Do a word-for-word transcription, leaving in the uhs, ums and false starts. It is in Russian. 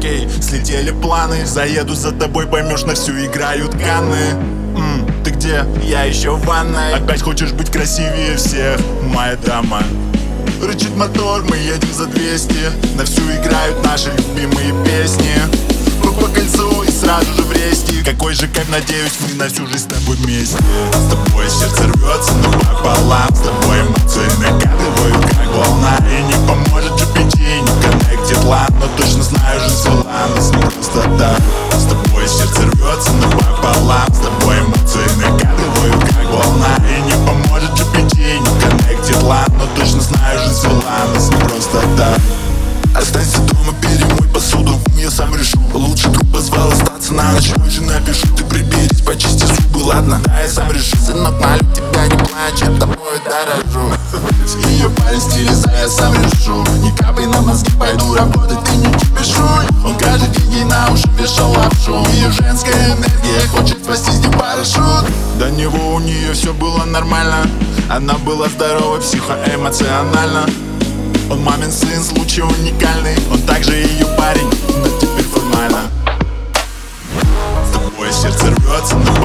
окей, слетели планы. Заеду за тобой, поймешь, на всю играют Канны. М, Ты где? Я еще в ванной. Опять хочешь быть красивее всех, моя дама. Рычит мотор, мы едем за двести. На всю играют наши любимые песни. Мы по кольцу и сразу же в рейсте. Какой же кайф, надеюсь, мы на всю жизнь с тобой вместе. С тобой сердце рвется напополам. С тобой эмоции накатывают, как волна. И не поможет джи пи ти, не Connected лан. Но точно знаю, жизнь свела нас не просто так. С тобой сердце рвется напополам. С тобой эмоции накатывают, как волна. И не поможет джи пи ти, не Connected лан. Но точно знаю, жизнь свела нас не просто так. Останься дома, перемой посуду, я сам решу. Лучше друг позвал остаться на ночь, позже напишу. Ты приберись, почисти зубы, ладно? Да, я сам решу. Сынок, молю тебя, не плачь, я тобой дорожу. Ее парень стилиза, я сам решу. Не капай на мозги, пойду работать, ты не кипишуй. Он каждый день ей на уши вешал лапшу. Ее женская энергия хочет спасти с ним парашют. До него у нее все было нормально. Она была здорова психоэмоционально. Он мамин сын, случай уникальный. Он также ее парень, но теперь формально. С тобой сердце рвется, но